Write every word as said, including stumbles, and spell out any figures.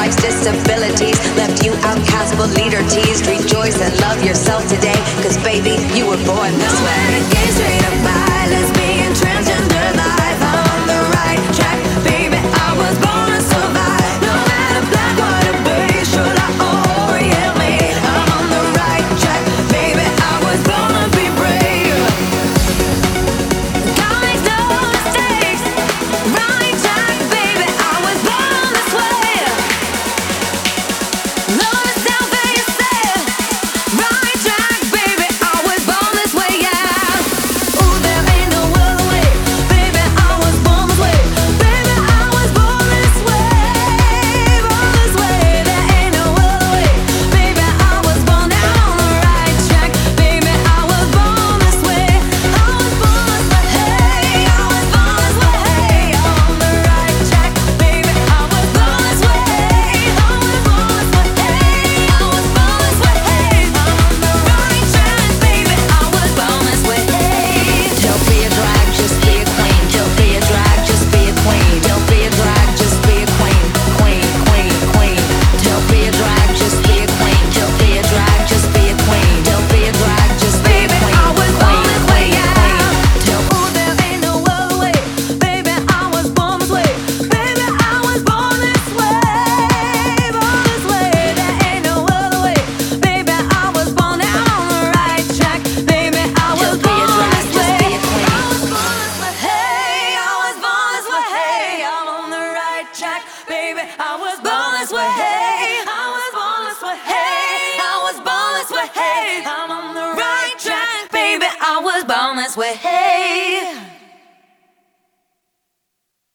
life's disabilities left you outcast but leader teased. Rejoice and love yourself today, cause baby, you were born this way. Gay, straight up, bi, lesbian, transgender life, I'm on the right track, baby, I was born to survive. No matter black, white, or beige, should I orient me, I'm on the right track, baby, I was born to be brave. God makes no mistakes, right track, baby, I was born this way. Love yourself and yourself, right track, baby, I was born this way, yeah. Ooh, there ain't no other way, baby, I was born this way, baby, I was born this way, born this way. There ain't no other way, baby, I was born now on the right track, baby, I was born this way, I was born this way, hey, I was born this way, hey, on the right track, baby, I was born this way, I was born this way, hey, I was born this way, hey, on the right track, baby, I was born this way, hey. Don't be a drag, just be a queen. Don't be a drag, just be a queen. Don't be a drag, just be a queen. Queen, queen, queen. Don't be a drag, just be a queen. Don't be a drag, just be a queen. Don't be a drag, just be a queen. Baby, I was born this way, yeah. Ooh, there ain't no other way, baby, I was born this way, baby, I was born this way, born this way. There ain't no other way, baby, I was born now on the right track, baby, I was born this way, I was born this way, hey, I was born this way, hey, I'm on the right track, baby, I was born this way, hey, I was born this way, hey, I was born this way, hey, I'm on the right track, baby, I was born this way, hey.